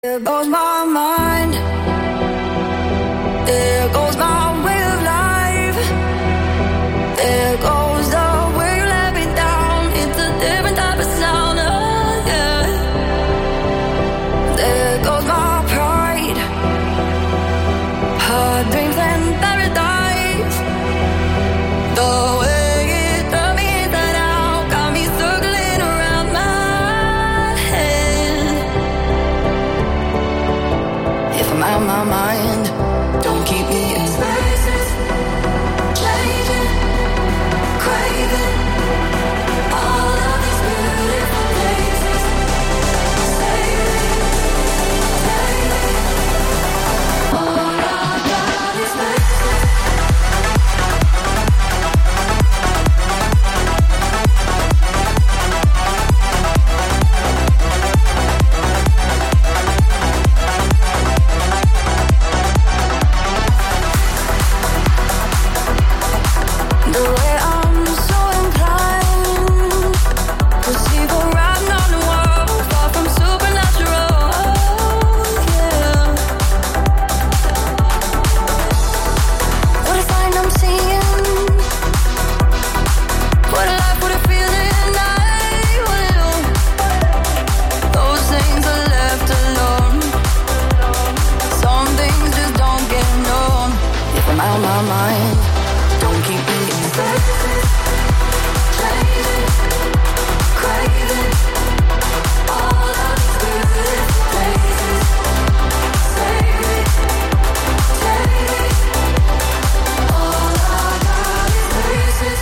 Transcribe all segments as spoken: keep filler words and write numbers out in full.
There goes my mind. There goes my way of life. There goes the way you let me down. It's a different type of sound. Oh, yeah. There goes my pride. Her dreams and paradise. The way it turned me inside out got me circling around my head. If I'm out of my mind, don't keep me in spaces, changing, craving all of these beautiful places. Save me, take me. All I got is the way I'm so inclined to see the writing on the wall, far from supernatural. Yeah. What a sign I'm seeing. What a life, what a feeling I will. Those things are left alone. Some things just don't get known. If I'm out of my mind, don't keep me in spaces, changing, craving all of these beautiful places. Save me, take me. All I got is places.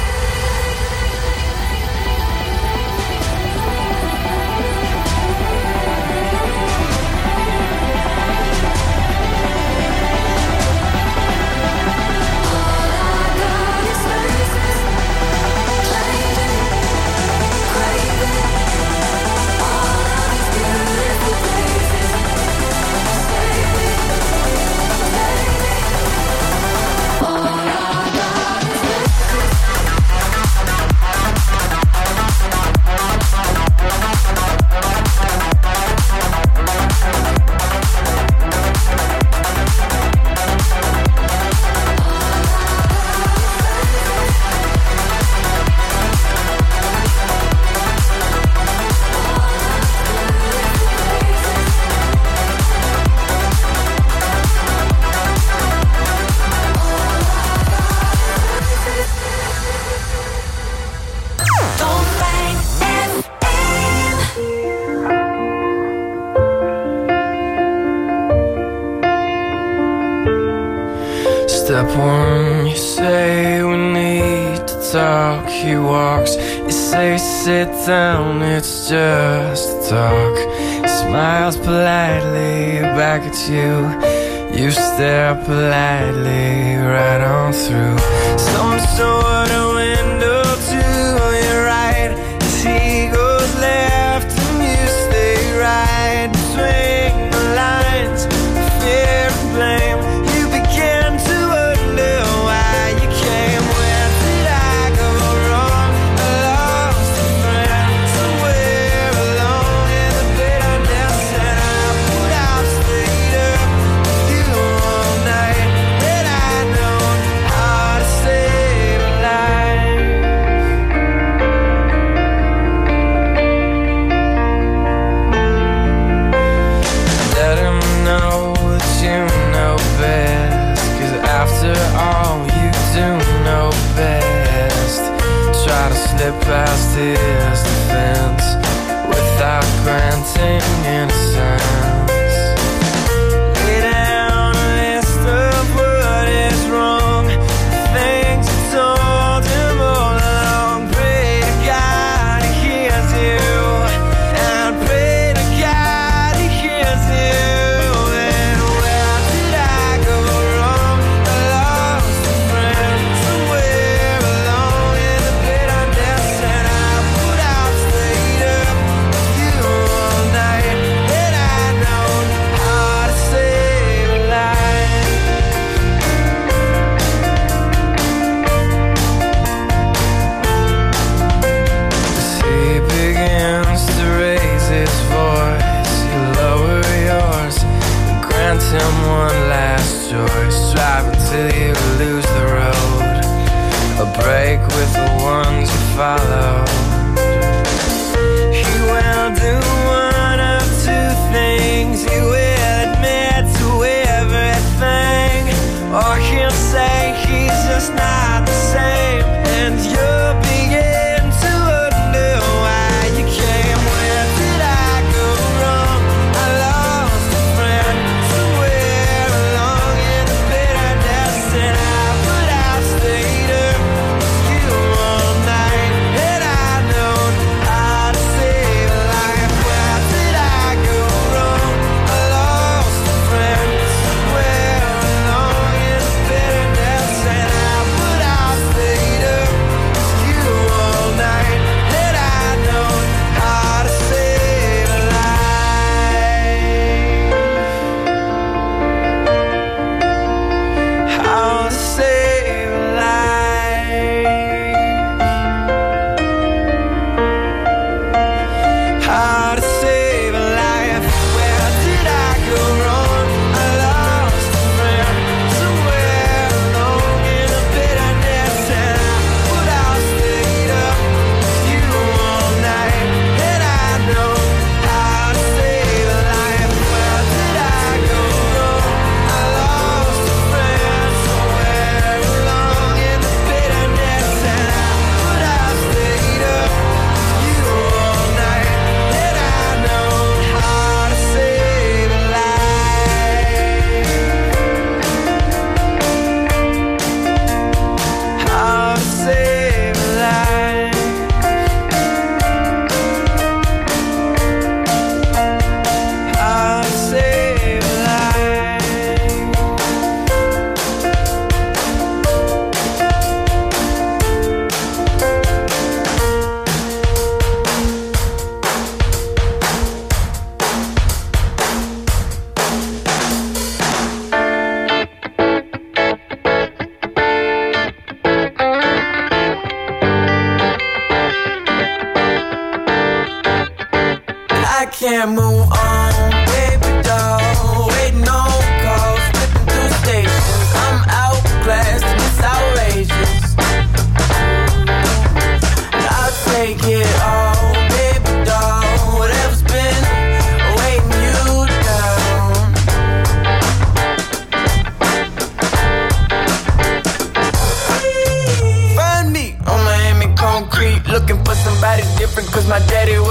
Step one, you say we need to talk. He walks, you say sit down, it's just a talk. He smiles politely back at you. You stare politely right on through some sort of window to your right. As he goes left and you stay right between the lines of fear and blame. You begin to wonder why you came. Where did I go wrong? I lost a friend somewhere alone in the bitterness, and I would have stayed up with you all night. Had I known how to save a life.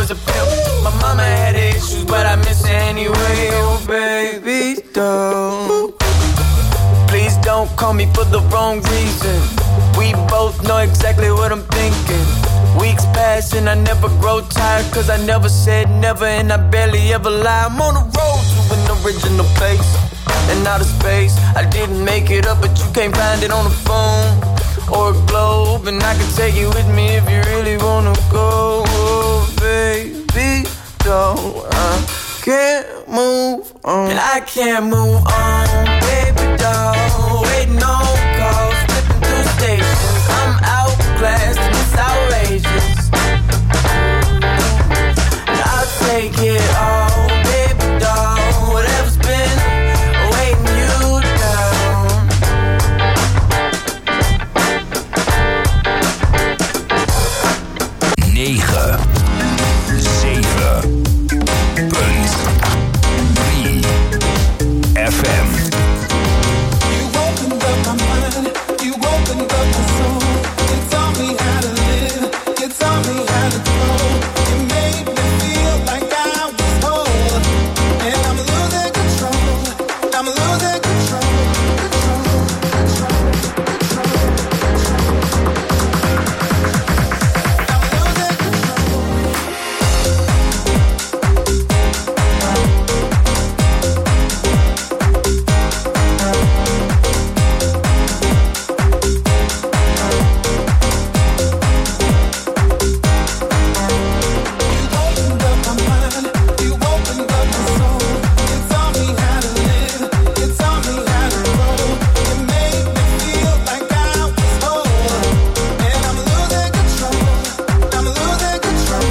was a pimp. My mama had issues, but I miss her anyway. Oh, baby, don't. Please don't call me for the wrong reason. We both know exactly what I'm thinking. Weeks pass and I never grow tired, cause I never said never and I barely ever lie. I'm on the road to an original place and outer space. I didn't make it up, but you can't find it on the phone or a globe. And I can take you with me if you really wanna go. Oh, baby, don't. I can't move on. And I can't move on, baby, don't. Waiting on calls, flipping through stations. I'm outclassed and it's outrageous. And I'll take it all, baby, doll. Whatever's been weighing you down. negen, zeven, punt drie F M. You opened up my mind, you opened up my soul. You taught me how to live, you taught me how to grow. You made me feel like I was whole, and I'm losing control. I'm losing control, control, control, control. I'm losing control. You opened up my mind, you opened up my soul. You taught me how to live, you taught me how to grow. You made me feel like I was whole, and I'm losing control. I'm losing control.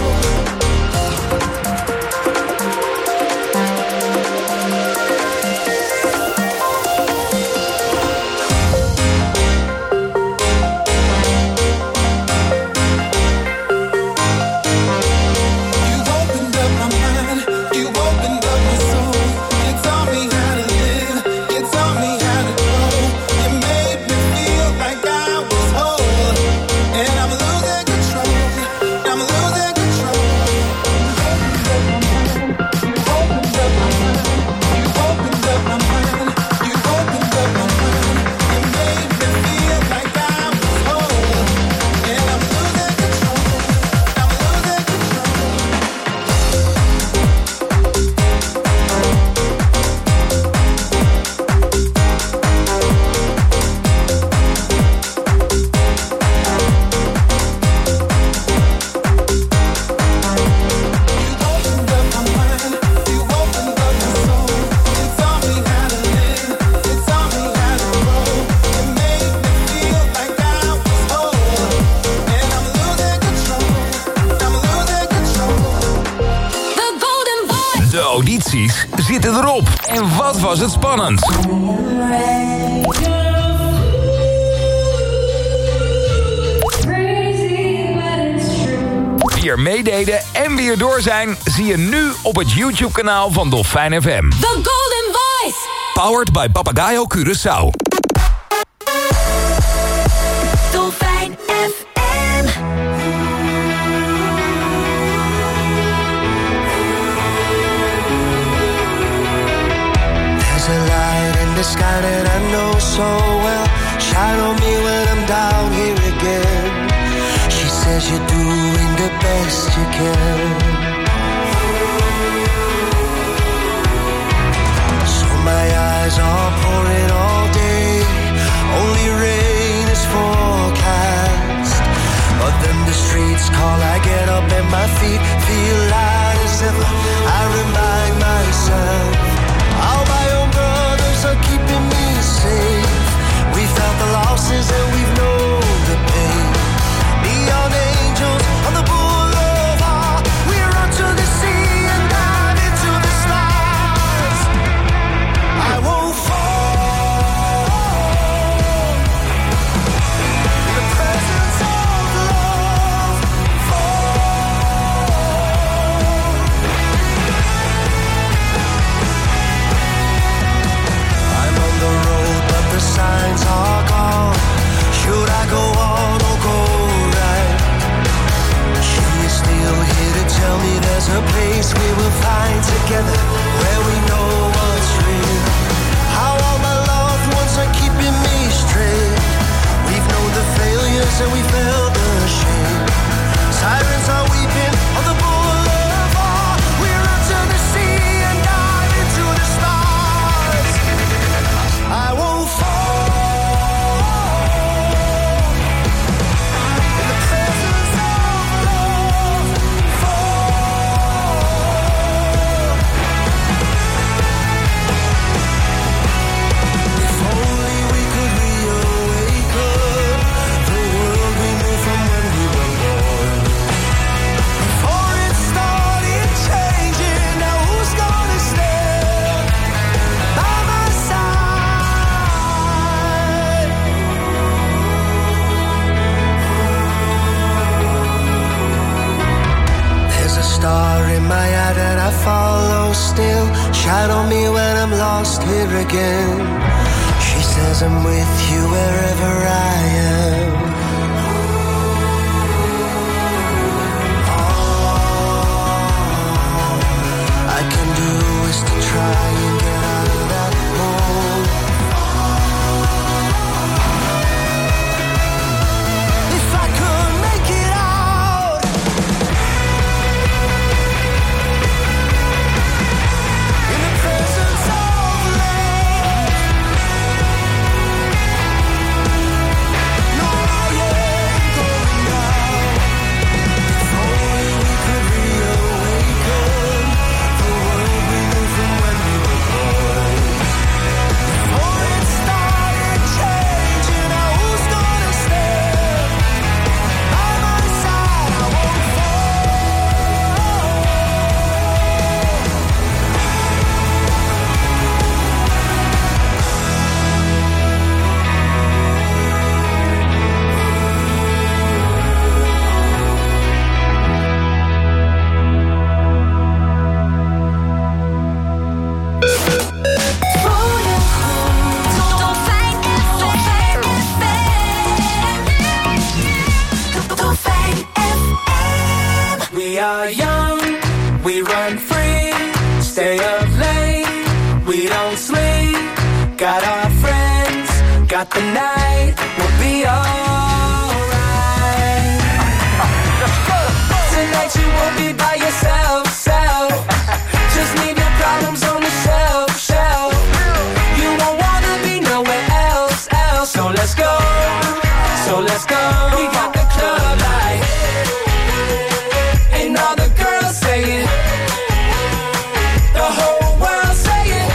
You opened up my mind, you opened up my soul. You taught me how to live, you taught me how to grow. You made me feel like I was whole, and I'm losing control. I'm losing control. You opened up my mind, you opened up my mind, you opened up my mind. You made me feel like I was whole, and I'm losing control. I'm losing control. You opened up my mind, you opened up my soul. You taught me how to live, you taught me how to grow. You made me feel like I was whole, and I'm losing control. I'm losing control. The Golden Voice. De audities zitten erop. En wat was het spannend? Wie er meededen en weer door zijn, zie je nu op het YouTube-kanaal van Dolfijn F M. The Golden Voice. Powered by Papagayo Curaçao. Dolfijn F M. There's a light in the sky that I know so well. Shine on me when I'm down here again. She says you're doing the best you can. So my eyes are pouring all day. Only rain is forecast. But then the streets call, I get up and my feet feel light as ever. I remind myself all my own brothers are keeping me safe. We felt the losses and we've known the pain. Neon angels on the boulevard. We run to the sea and dive into the stars. I won't fall in the presence of love. Fall. shine on me when I'm lost here again. She says I'm with you wherever I am. All I can do is to try and get out of that hole. If I could make it out, in the presence of love, no, I ain't going down. If only we could reawaken the world we knew from when we were boys. Before it started changing, now who's gonna stand by my side? I won't fall. We are young, we run free, stay up late, we don't sleep. Got our friends, got the night, we'll be alright. Tonight you won't be by yourself, self. Just leave your problems on the shelf, shelf. You won't wanna be nowhere else, else. So let's go, so let's go. We got the club light, and all the girls say it. The whole world say it.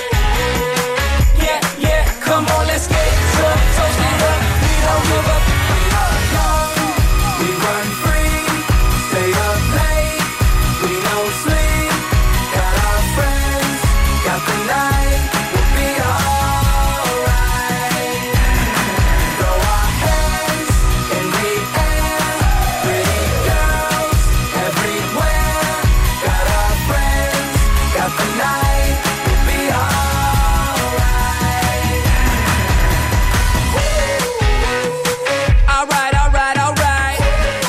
Yeah, yeah, come on, let's get drunk, toast it up. We don't give up. We are young, we run free, stay up late, we don't sleep. Got our friends, got the night, we'll be alright. Throw our hands in the air, pretty girls everywhere. Got our friends, got the night, we'll be alright. Alright, alright, alright.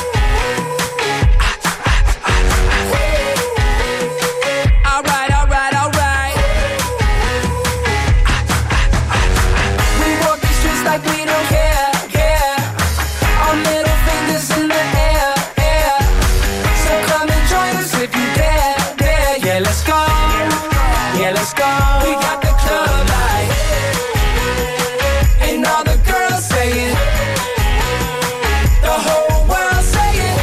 Alright, alright, alright. We walk these streets like we don't care, care. Our middle fingers in the air, air. So come and join us if you dare, dare. Yeah, let's go, yeah, let's go. We got the club light, and all the girls say it. The whole world say it.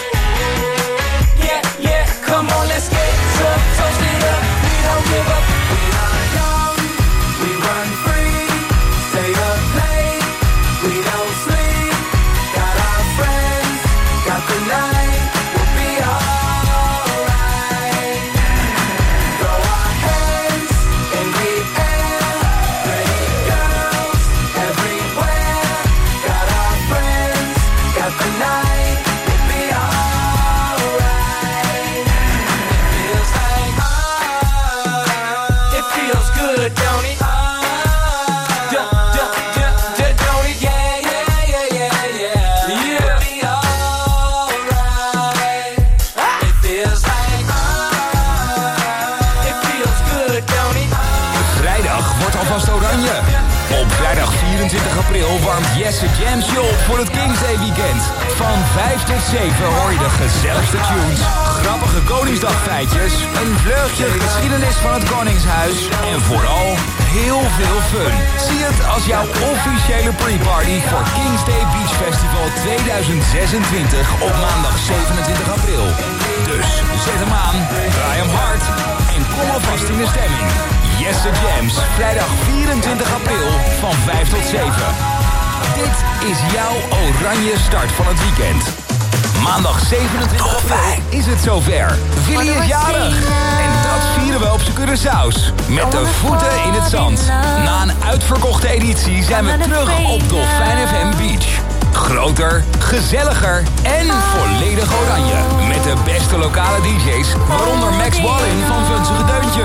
Yeah, yeah, come on, let's get drunk, toast it up. We don't give up. We are young, we run free, stay up late, we don't sleep. Got our friends, got the night, we'll be alright. Throw our hands in the air, pretty girls everywhere. Got our friends, got the night, we'll be alright. Feels like ah, it feels good, don't it? Duh, duh, duh, duh, don't it? Yeah, yeah, yeah, yeah, yeah. Yeah. We'll be alright. It feels like ah, it feels good, don't it? Vrijdag wordt alvast oranje. Op vrijdag vierentwintig april warmt Jesse Jams je op voor het Kings Day weekend. Van vijf tot zeven hoor je de gezelligste tunes, grappige Koningsdagfeitjes, een vleugje geschiedenis van het Koningshuis en vooral heel veel fun. Zie het als jouw officiële pre-party voor Kings Day Beach Festival tweeduizend zesentwintig op maandag zevenentwintig april. Dus zet hem aan, draai hem hard en kom alvast in de stemming. Jesse Jams, vrijdag vierentwintig april van vijf tot zeven. Dit is jouw oranje start van het weekend. Maandag zevenentwintig april is het zover. Willy is jarig. En dat vieren we op zijn Curaçao's. Met de voeten in het zand. Na een uitverkochte editie zijn we terug op Dolfijn F M Beach. Groter, gezelliger en volledig oranje. Met de beste lokale D J's, waaronder Max Wallin van Vunzige Deuntjes.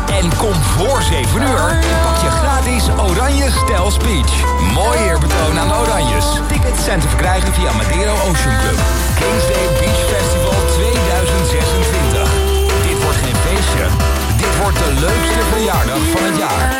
En kom voor zeven uur, pak je gratis Oranje Stijl Speech. Mooi eerbetoon aan de Oranjes. Tickets zijn te verkrijgen via Madeiro Ocean Club. Kingsday Beach Festival tweeduizend zesentwintig. Dit wordt geen feestje. Dit wordt de leukste verjaardag van het jaar.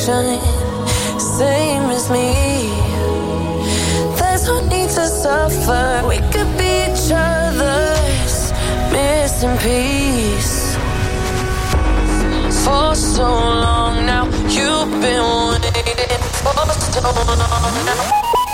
connection, same as me. There's no need to suffer. We could be each other's missing piece. For so long now, you've been waiting for so long now.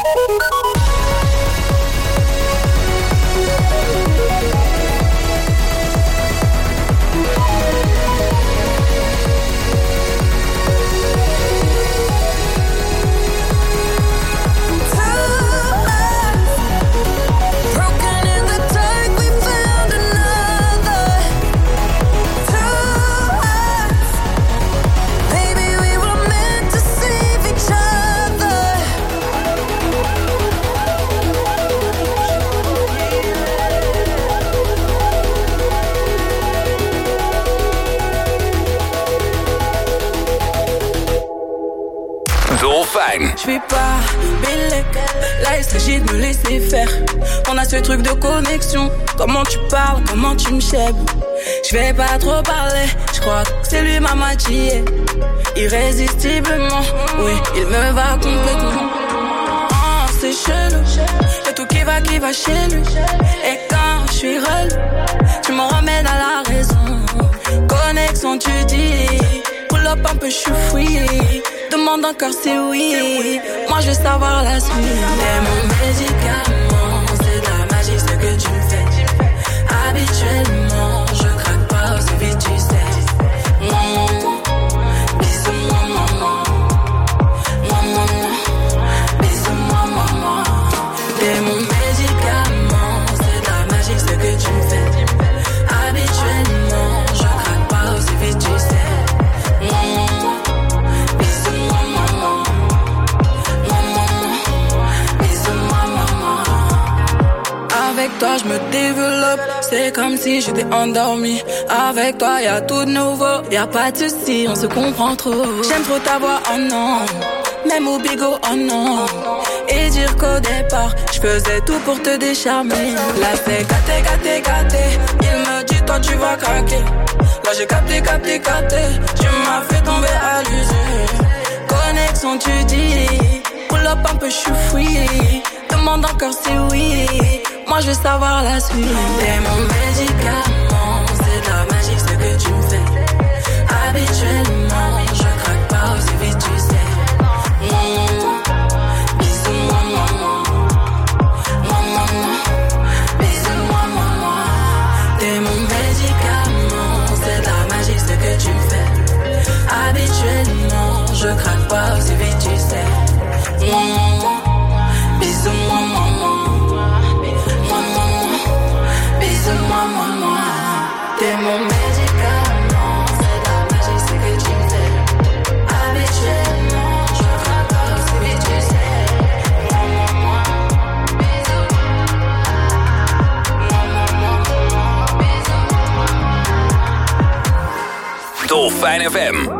Dolfijn. Je suis pas Bélec, là il s'agit de me laisser faire. On a ce truc de connexion. Comment tu parles, comment tu me chèbes. Je vais pas trop parler, je crois que c'est lui ma moitié. Irrésistiblement, oui, il me va complètement. Oh, c'est chelou, y'a tout qui va, qui va chez lui. Et quand je suis relou, tu me remènes à la raison. Connexion, tu dis, pull up un peu, je suis fouillé. Demande encore c'est oui. Moi je veux savoir la suite. T'es mon médicament, c'est de la magie ce que tu me fais. Habituellement, je craque pas aussi vite, tu sais. Maman, bisous-moi, maman. Maman, bisous-moi, maman. T'es mon médicament, c'est de la magie ce que tu me fais. Habituellement, je craque pas aussi vite, tu sais. Maman. Avec toi je me développe, c'est comme si j'étais endormi. Avec toi y'a tout de nouveau, y'a pas de soucis, on se comprend trop. J'aime trop ta voix, oh non, même au bigot, oh non. Et dire qu'au départ, je faisais tout pour te décharmer. Là c'est gâté, gâté, gâté, il me dit toi tu vas craquer. Là j'ai capté, capté, capté, tu m'as fait tomber à l'usure. Connexion tu dis, pull up un peu, je suis fouillé. Demande encore c'est oui. Moi je veux savoir la suite. T'es mon médicament, c'est de la magie ce que tu me fais. Habituellement, je craque pas aussi vite, tu sais. Maman, bisous-moi, maman. Maman, bisous-moi, maman. T'es mon médicament, c'est de la magie ce que tu me fais. Habituellement, je craque pas aussi vite, tu sais. Maman, bisous-moi, maman. Bisous-moi, maman. T'es mon médicament, c'est de la magie ce que tu me fais. Habituellement, je craque pas aussi vite, tu sais. Maman, bisous. Maman, bisous. Dolfijn F M.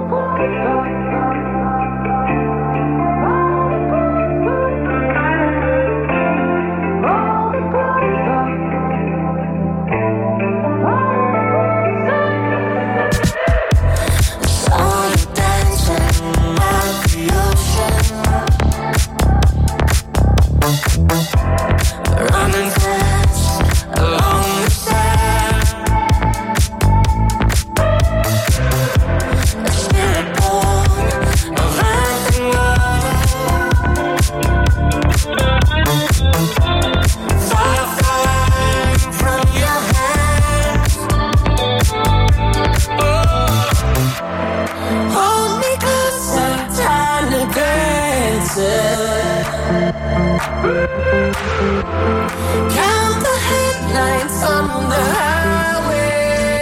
Count the headlights on the highway.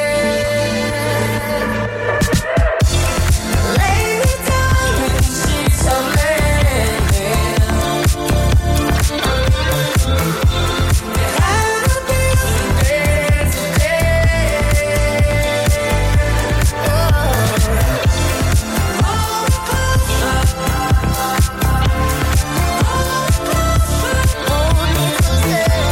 Lay me down in sheets of linen. It had a beautiful day today. Oh, hold me closer. Hold me closer. Hold me closer.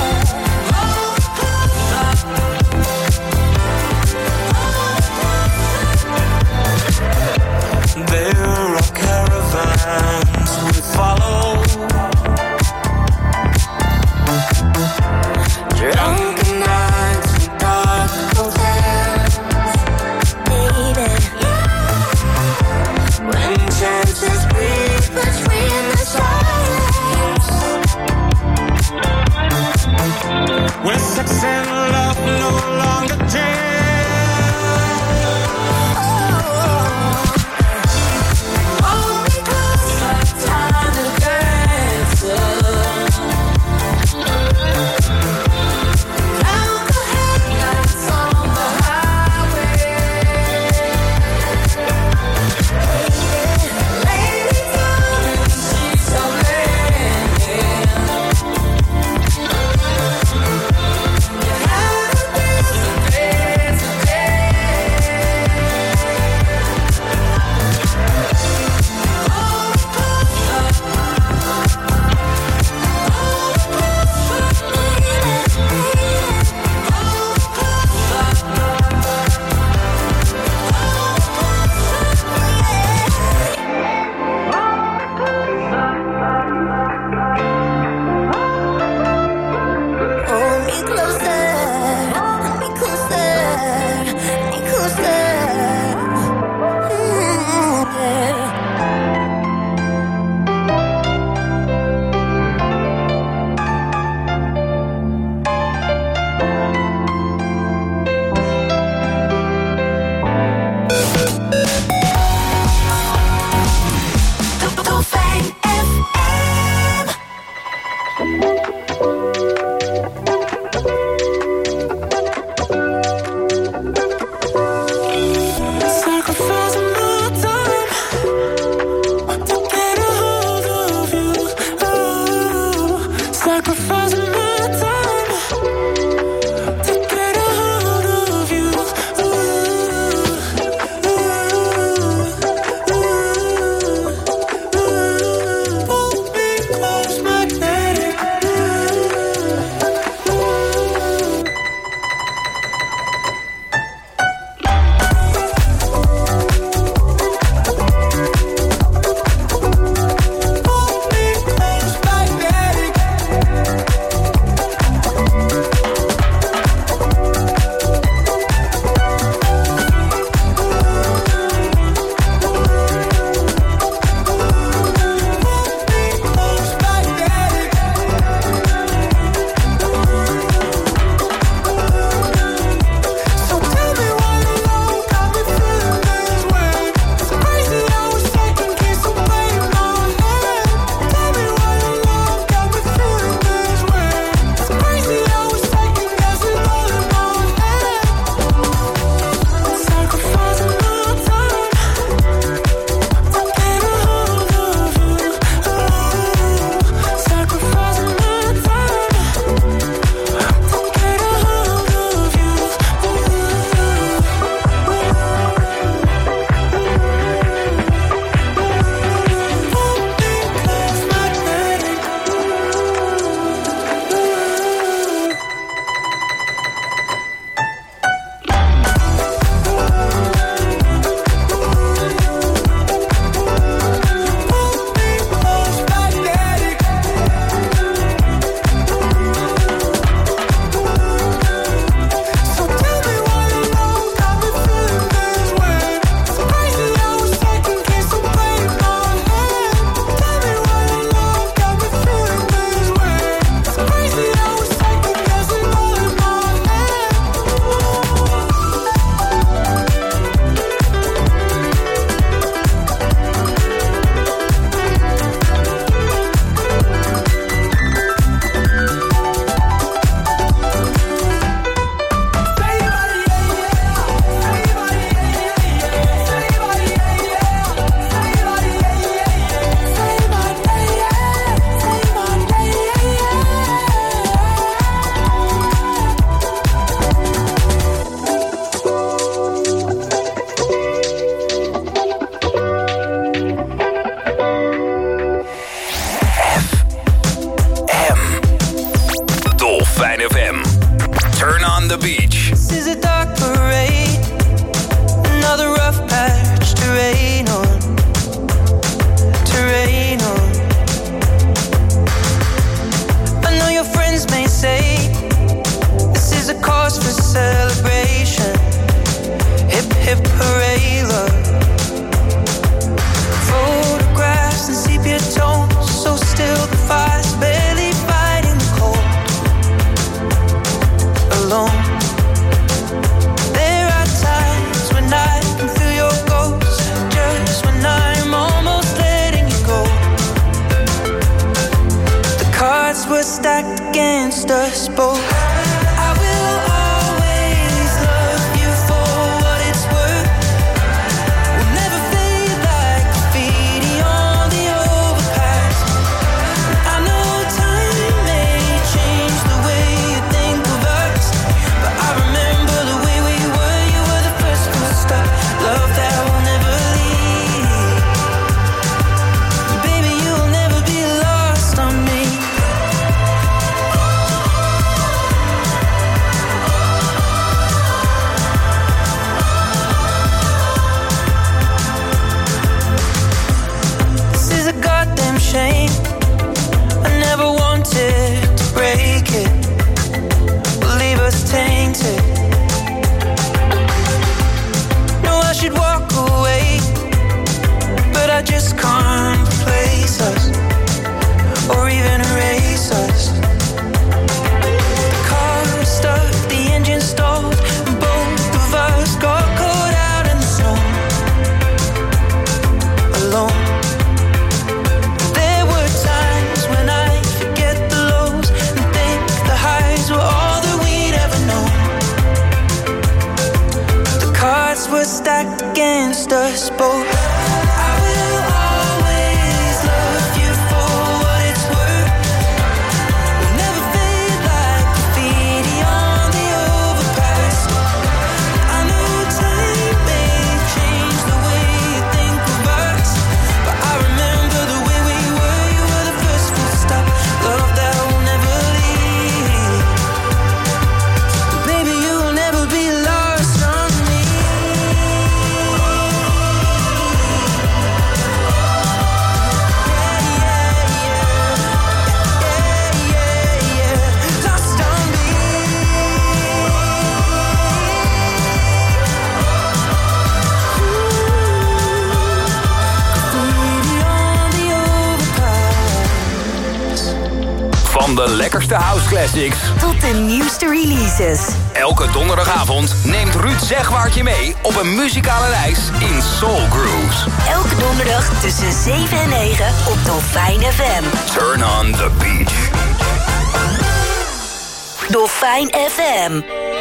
Dolfijn F M. Turn on the beach. This is a dark parade, another rough patch to rain on, to rain on. I know your friends may say this is a cause for celebration. Hip hip hooray, love. Photographs and sepia tones, so still the fire's barely fighting the cold. Alone. There are times when I can feel your ghost, just when I'm almost letting you go. The cards were stacked against us both. I will always love you for what it's worth. We'll never fade like graffiti on the overpass. I know time may change the way you think of us, but I remember the way we were. You were the first full stop, love that will never leave. Baby, you'll never be lost on me. This is a goddamn shame. I never wanted to break it, but leave us tainted. No, I should walk away, but I just can't replace us, or even erase us. The car is stuck, the engine stalled, and both of us got caught out in the snow. Alone. There were times when I forget the lows and think the highs were all that we'd ever known. The cards were stacked against us both. I will always love you for what it's worth. We'll never fade like graffiti on the overpass. I know time may change the way you think of us, but I remember the way we were. You were the first full stop, love that will never leave. Baby, you'll never be lost on me. Lost on me. Graffiti on the overpass. Van de lekkerste house classics Tot de nieuwste releases. elke donderdagavond neemt Ruud Zegwaart je mee op een muzikale reis in Soul Grooves. Elke donderdag tussen zeven en negen op Dolfijn F M. Turn on the beach. Dolfijn F M.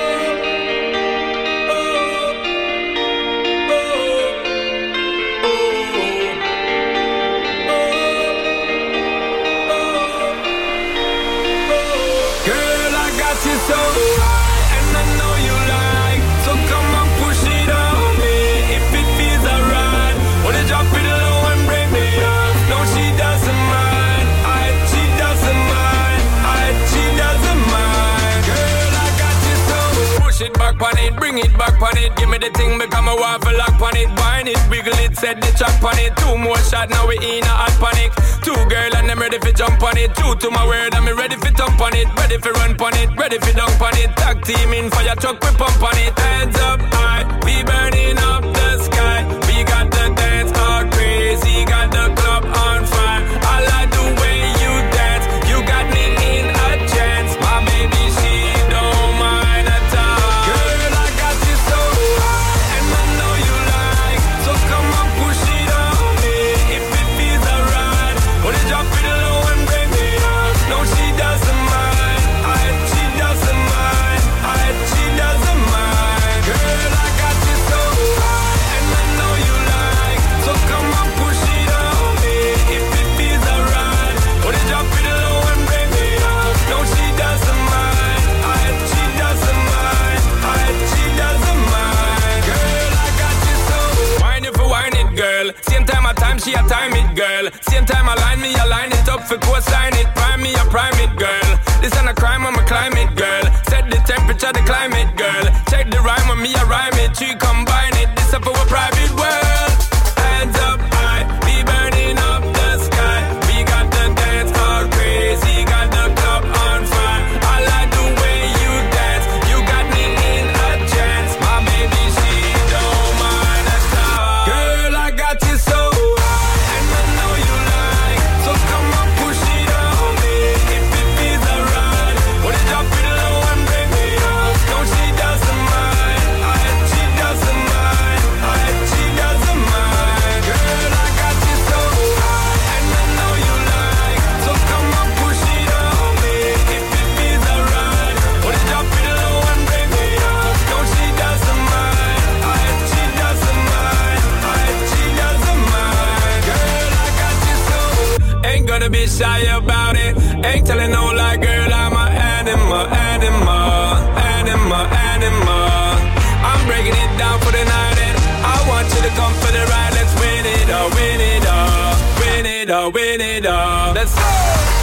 Girl, I got you so high, and I know you like. So come on, push it on me. If it feels alright, wanna drop it low and bring me up. No, she doesn't mind. I, she doesn't mind. I, she doesn't mind. Girl, I got you so. Push it back on it, bring it back on it. Give me the thing, become a waffle lock on it. Wine it, wiggle it, set the chop on it. Two more shot, now we in a hot panic. Two girl and I'm ready for jump on it. True to my word, I'm ready for thump on it. Ready for run on it, ready for dunk on it. Tag team in fire truck, we pump on it. Hands up high, we burning up the sky. We got the dance all crazy, got the club on fire. I like the way you dance, you got me in a trance. My baby, she don't mind at all. Girl, I got you so high, and I know you like. So come on, push it on me. If it feels alright, wanna drop it low and bring me up. No, she doesn't mind. I, she doesn't mind. I, she doesn't mind. Girl, I got you so high, and I know you like. So come on, push it on me. If it feels alright, wanna drop it low and bring me up. No, she doesn't mind. I, she doesn't mind. I, she doesn't mind. Girl, I got you so. Wine it for wine it, girl. Same time I time, she a time it, girl. Same time I line me, I line it up for cosign it. Prime me, I prime it, girl. This ain't a crime, I'ma climb it, shy about it. Ain't telling no lie, girl, I'm an animal, animal, animal, animal. I'm breaking it down for the night and I want you to come for the ride. Let's win it all, win it all, win it all, win it all. Let's go!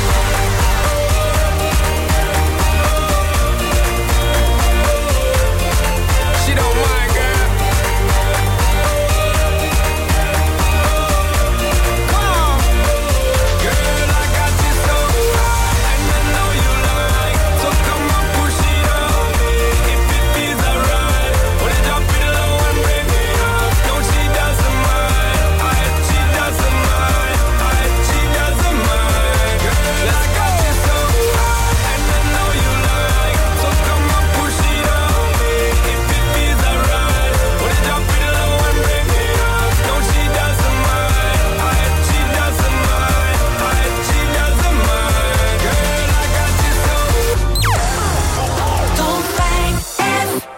She don't mind, girl. Come on. Girl, I got you so high, and I know you like. So come on, push it on me. If it feels alright, wanna drop it low and bring it up. No, she doesn't mind. I, she doesn't mind. I, she doesn't mind. Girl, I got you so high, and I know you like. So come on, push it on me. If it feels alright, wanna drop it low and bring it up. No, she doesn't mind. I, she doesn't mind. I, she doesn't mind. Girl, I got you so. Dolfijn F M.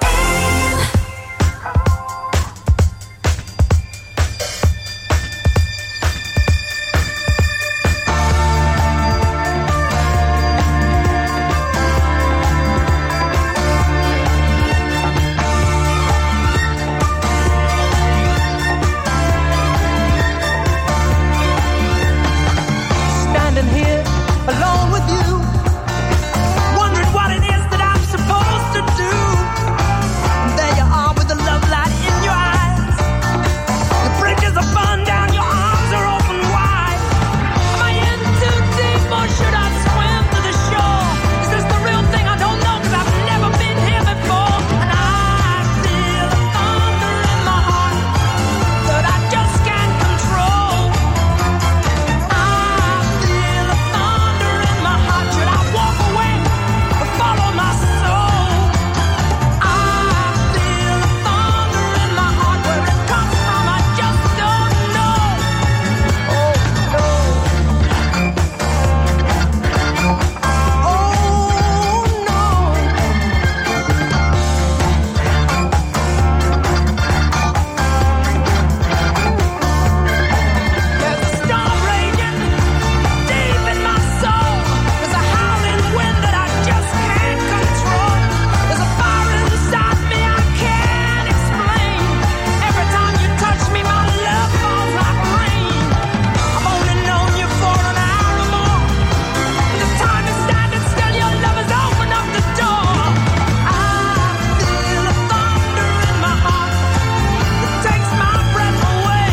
Standing here alone with you, wondering what it is that I'm supposed to do. There you are with the love light in your eyes. The bridges are burned down, your arms are open wide. Am I in too deep or should I swim to the shore? Is this the real thing? I don't know, 'cause I've never been here before. And I feel a thunder in my heart that I just can't control. I feel a thunder in my heart. Should I walk away or follow my soul? I feel a thunder in my heart. Where it comes from, I just don't know. Oh no. Oh no. There's a storm raging deep in my soul. There's a howling wind that I just can't control. There's a fire inside me I can't explain. Every time you touch me, my love falls like rain. I've only known you for an hour or more. The time is standing still, your love has opened up the door. I feel a thunder in my heart that takes my breath away.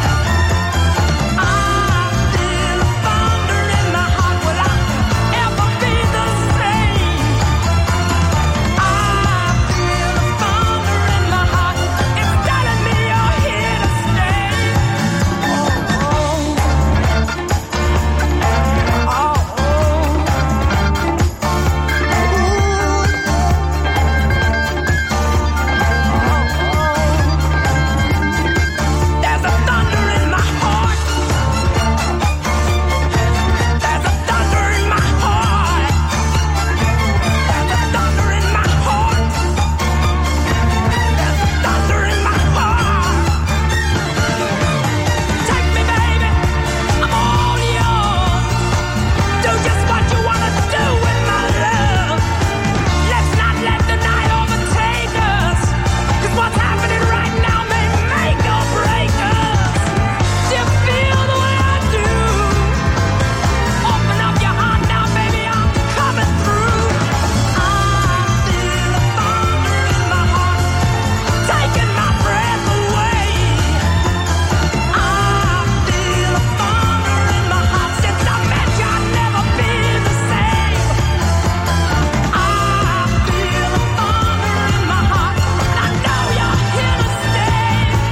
I feel a thunder in my heart. Will I ever be the same? I feel a thunder in my heart. It's telling me you're here to stay. Oh, oh. There's a thunder in my heart. There's a thunder in my heart. There's a thunder in my heart. There's a thunder in my heart. Take me, baby. I'm all yours. Do just what you wanna do with my love. Let's not let the night overtake us. 'Cause what's happening right now may make or break us. Do you feel the way I do? Open up your heart now, baby, I'm coming through. I feel a thunder in my heart, taking my breath away. I feel a thunder in my heart. Since I met you, I'll never be the same. I feel a thunder in my heart. I know you're here to stay.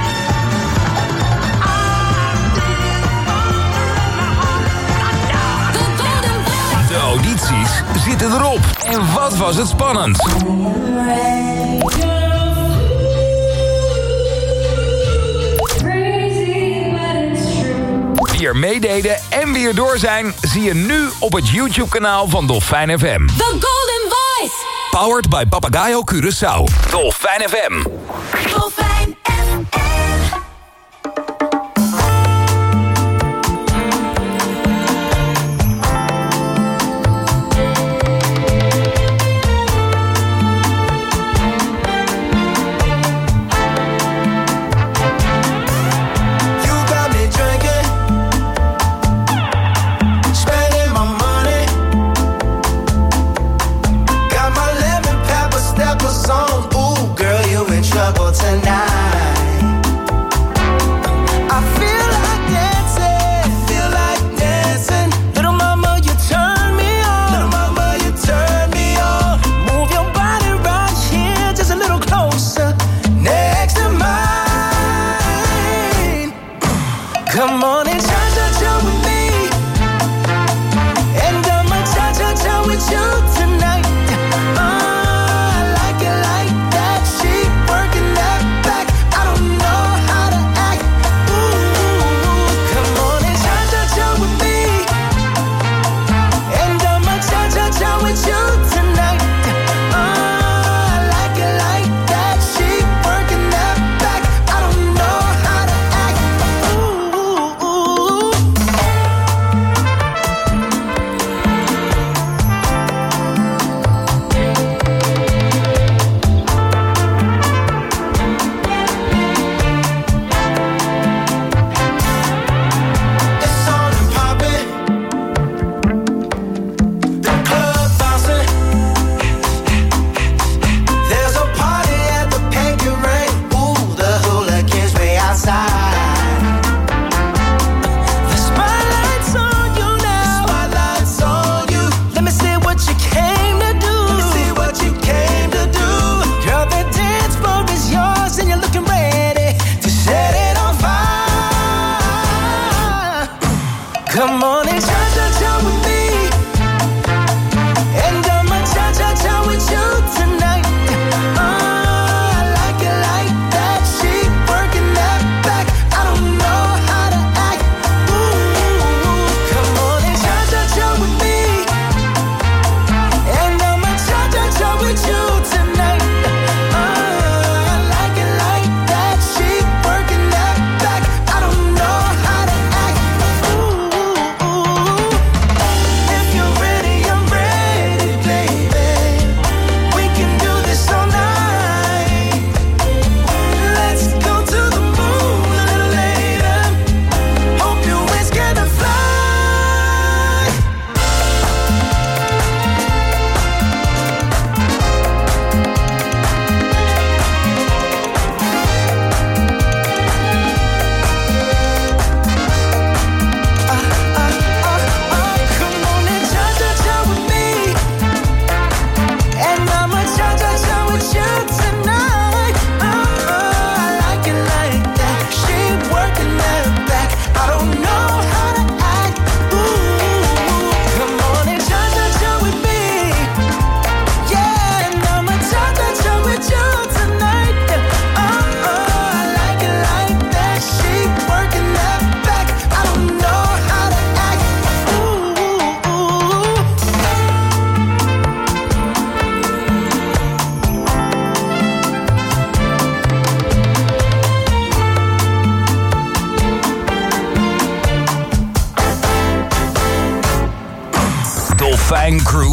I feel a thunder in my heart. I know. De audities zitten erop. En wat was het spannend? Wie er meededen en weer door zijn, zie je nu op het YouTube-kanaal van Dolfijn F M. The Golden Voice. Powered by Papagayo Curaçao. Dolfijn F M. Dolfijn F M.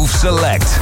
Move Select.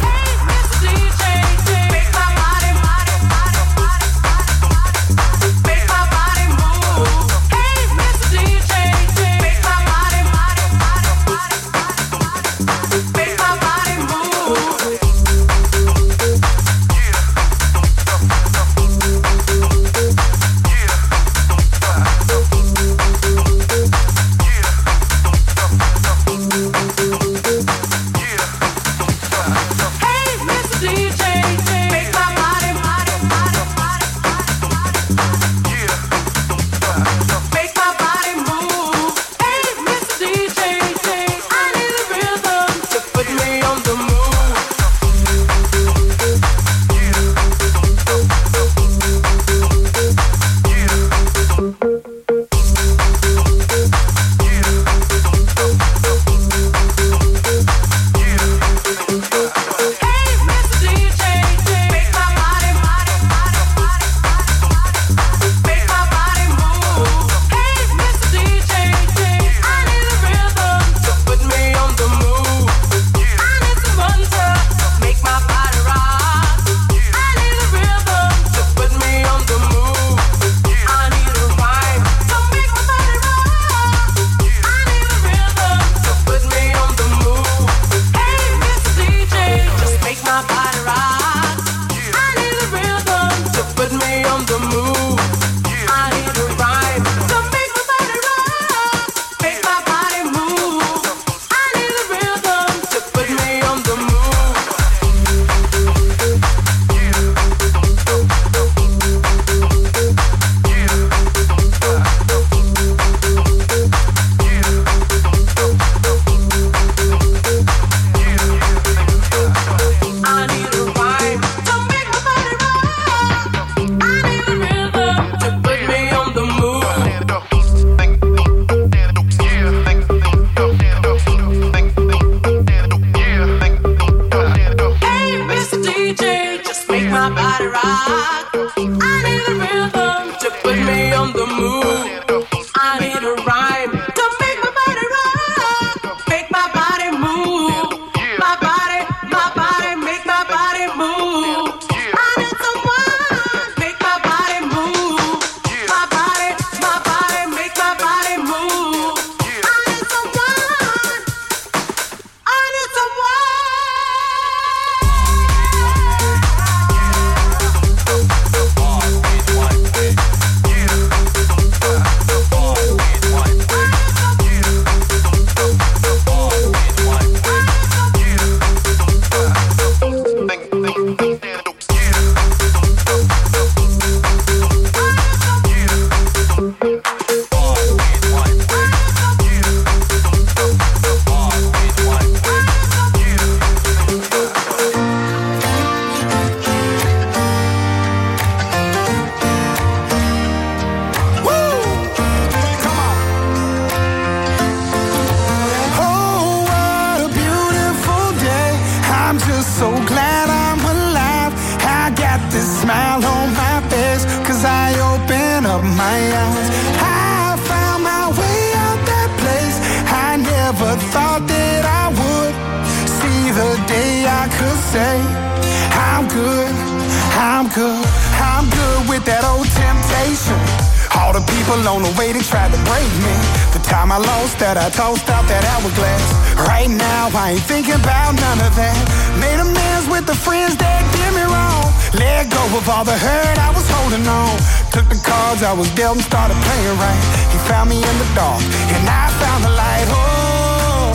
I tossed out that hourglass. Right now, I ain't thinking about none of that. Made amends with the friends that did me wrong. Let go of all the hurt I was holding on. Took the cards I was dealt and started playing right. He found me in the dark, and I found the light. Oh,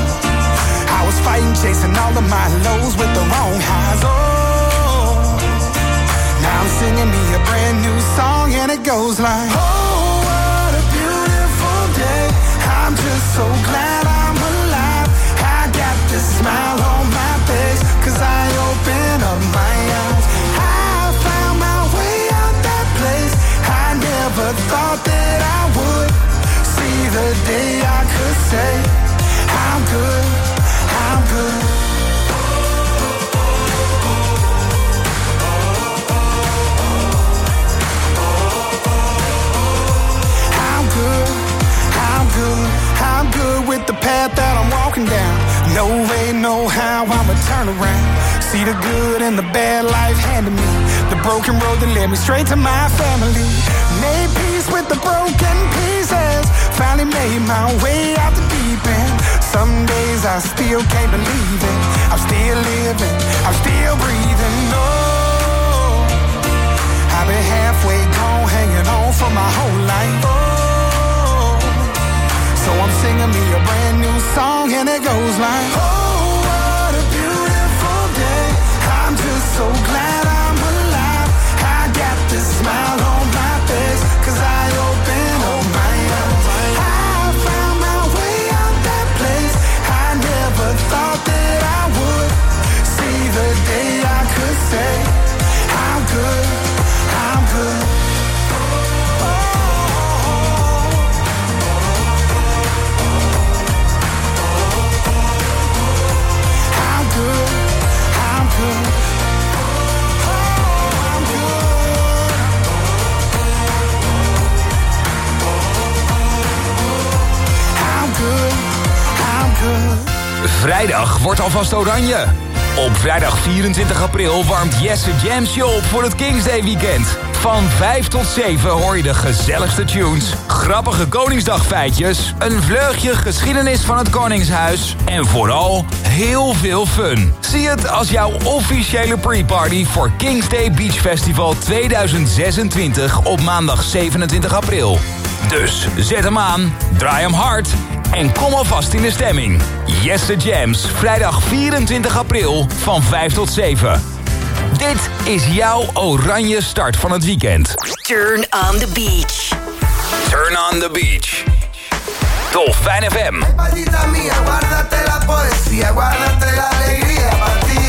I was fighting, chasing all of my lows with the wrong highs. Oh, now I'm singing me a brand new song, and it goes like, oh, what a beautiful day. I'm just so glad I'm alive. I got this smile on my face, 'cause I opened up my eyes. I found my way out that place. I never thought that I would see the day I could say, I'm good, I'm good. turn around. See the good and the bad life handed me. The broken road that led me straight to my family. Made peace with the broken pieces. Finally made my way out the deep end. Some days I still can't believe it. I'm still living, I'm still breathing. Oh, I've been halfway gone, hanging on for my whole life. Oh, so I'm singing me a brand new song and it goes like, oh, what a beautiful day. I'm just so glad I'm alive. I got this smile on my face, cause I opened up my eyes. I found my way out that place. I never thought that I would see the day I could say, I'm good, I'm good. Vrijdag wordt alvast oranje. Op vrijdag vierentwintig april warmt Jesse Jams je op voor het Kings Day weekend. Van vijf tot zeven hoor je de gezelligste tunes, grappige Koningsdagfeitjes, een vleugje geschiedenis van het Koningshuis en vooral heel veel fun. Zie het als jouw officiële pre-party voor Kings Day Beach Festival tweeduizend zesentwintig op maandag zevenentwintig april. Dus zet hem aan, draai hem hard en kom alvast in de stemming. Jesse Jams, vrijdag vierentwintig april van vijf tot zeven. Dit is jouw oranje start van het weekend. Turn on the beach. Turn on the beach. Dolfijn F M. Palita mía, guárdate la poesía, guárdate la alegría para ti.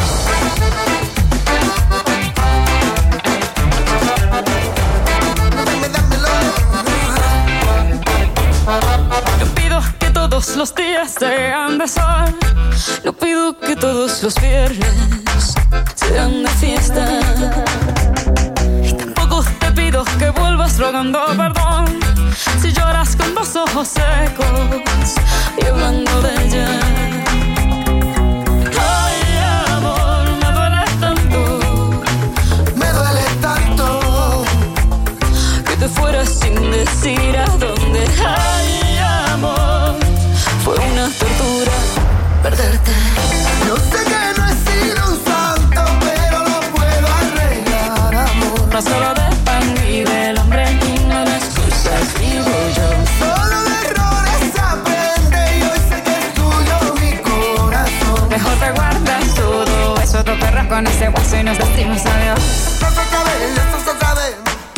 No pido que todos los días sean de sol. No pido que todos los viernes sean de fiesta. Y tampoco te pido que vuelvas rogando perdón si lloras con los ojos secos y hablando de ella. Ay, amor, me duele tanto. Me duele tanto que te fueras sin decir a dónde. Ay, amor, fue una tortura perderte. Yo sé que no he sido un santo, pero lo puedo arreglar, amor. No solo de pan y del hombre, no de excusas vivo yo. Solo de errores se aprende y hoy sé que es tuyo mi corazón. Mejor te guardas todo eso, te perras con ese guaso y nos decimos adiós. Esto es otra vez, esto es otra vez.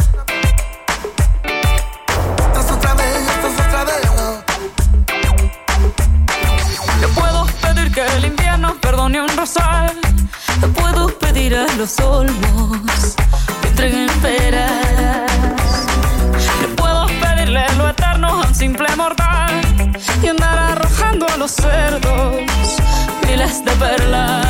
Esto es otra vez, esto es otra vez. Yo puedo pedir que el invierno perdone un rosal. Yo puedo pedir a los olmos que entreguen peras. Yo puedo pedirle lo eterno a un simple mortal y andar arrojando a los cerdos miles de perlas.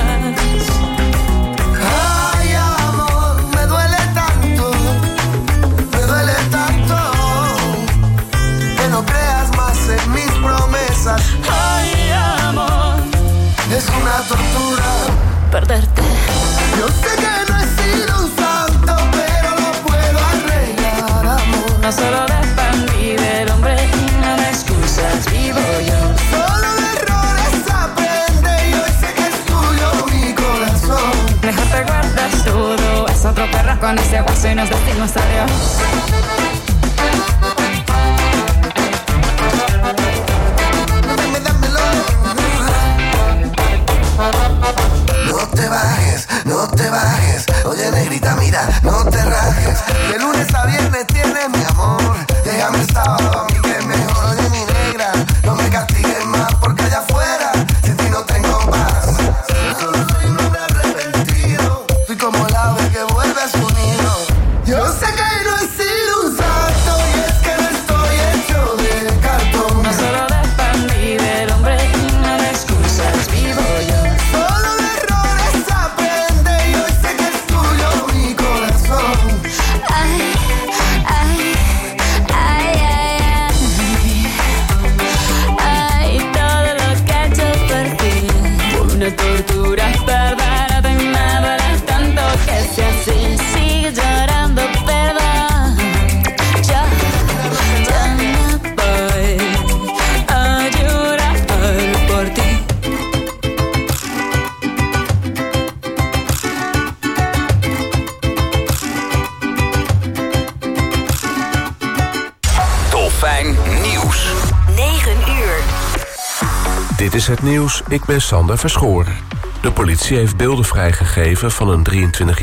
Ay, amor, me duele tanto, me duele tanto que no creas más en mis promesas. Ay, amor, es una tortura perderte. Yo sé que no he sido un santo, pero lo puedo arreglar, amor. No solo de pan y del hombre, no de excusas vivo yo. Solo de errores se aprende y hoy sé que es tuyo mi corazón. Mejor te guardas todo, es otro perro con ese guaso y nos decimos adiós. Dame, dámelo. No te bajes, no te bajes. Oye, negrita, mira, no te rajes. De lunes a viernes tienes mi amor. Déjame el sábado a mí que es mejor. Oye, mi negra, no me castigues más porque allá afuera sin ti no tengo paz. Yo solo soy un hombre arrepentido. Soy como el ave que vuelve a su nido. Yo sé que no he sido un santo y es que no estoy hecho de cartón. No solo de pan y del hombre, no de excusas vivo yo. Solo de errores se aprende y hoy sé que es tuyo mi corazón. Ay, ay, ay, ay, ay. Ay, todo lo que he hecho por ti fue una tortura is het nieuws, ik ben Sander Verschoor. De politie heeft beelden vrijgegeven van een drieëntwintig